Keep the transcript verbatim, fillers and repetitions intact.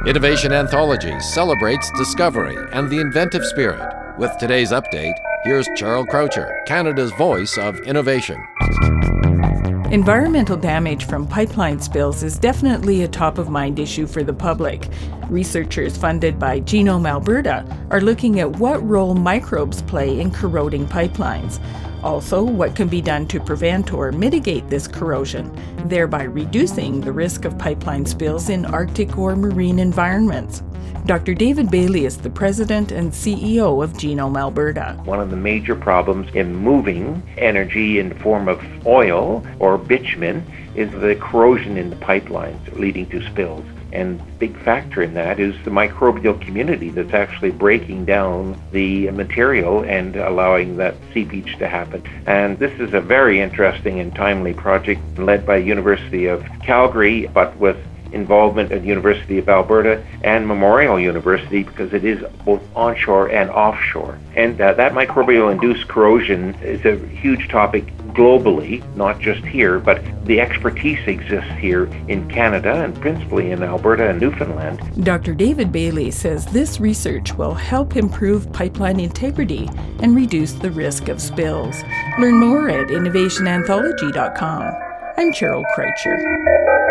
Innovation Anthology celebrates discovery and the inventive spirit. With today's update, here's Cheryl Croucher, Canada's voice of innovation. Environmental damage from pipeline spills is definitely a top-of-mind issue for the public. Researchers funded by Genome Alberta are looking at what role microbes play in corroding pipelines. Also, what can be done to prevent or mitigate this corrosion, thereby reducing the risk of pipeline spills in Arctic or marine environments. Doctor David Bailey is the president and C E O of Genome Alberta. One of the major problems in moving energy in the form of oil or bitumen is the corrosion in the pipelines leading to spills. And a big factor in that is the microbial community that's actually breaking down the material and allowing that seepage to happen. And this is a very interesting and timely project led by University of Calgary, but with involvement at University of Alberta and Memorial University, because it is both onshore and offshore. And uh, that microbial-induced corrosion is a huge topic globally, not just here, but the expertise exists here in Canada and principally in Alberta and Newfoundland. Doctor David Bailey says this research will help improve pipeline integrity and reduce the risk of spills. Learn more at innovation anthology dot com. I'm Cheryl Croucher.